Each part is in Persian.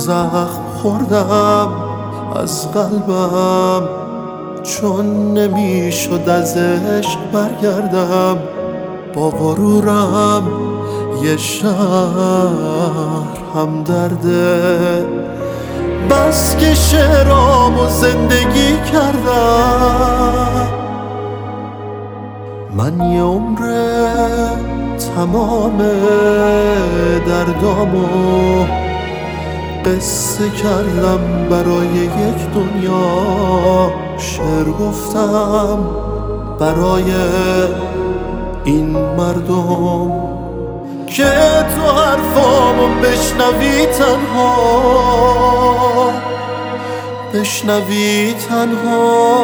زخم خوردم از قلبم، چون نمیشد از عشق برگردم. با غرورم یه شهر هم درده، بس که شعرامو زندگی کردم. من یه عمره تمام دردامو قصه کردم برای یک دنیا. شعر گفتم برای این مردم که تو حرفامو بشنوی تنها، بشنوی تنها.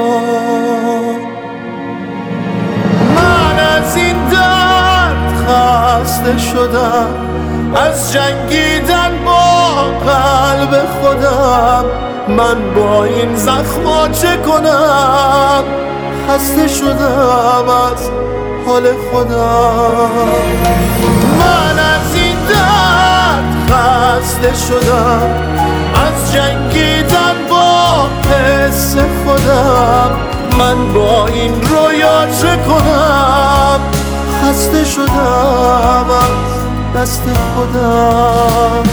من از این درد خسته شدم، از جنگیدن با قلب خودم. من با این زخما چه کنم؟ خسته شدم از حال خودم. من از این درد خسته شدم، از جنگیدن با حس خودم. من با این رویا چه کنم؟ خسته شدم از دست خودم.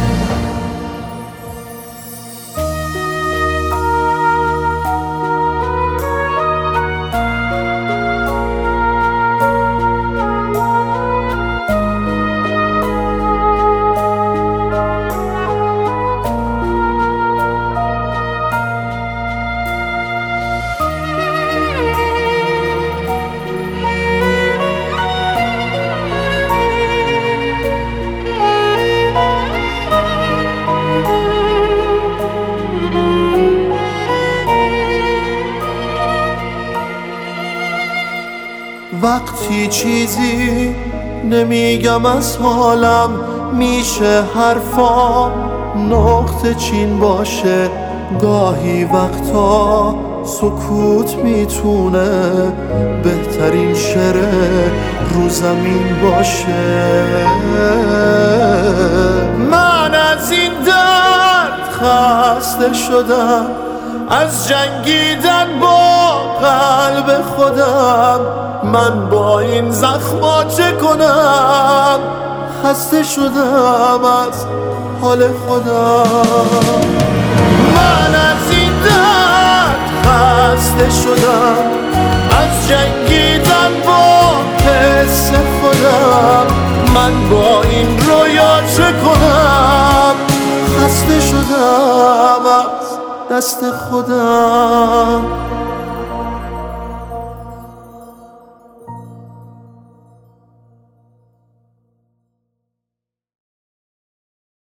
وقتی چیزی نمیگم از حالم، میشه حرفام نقطه چین باشه. گاهی وقتا سکوت میتونه بهترین شعر رو زمین باشه. من از این درد خسته شدم، از جنگیدن با قلب خودم. من با این زخما چه کنم؟ خسته شدم از حال خودم. من از این درد خسته شدم، از جنگیدن با حس خودم. من با این رویا چه کنم؟ خسته شدم از دست خودم.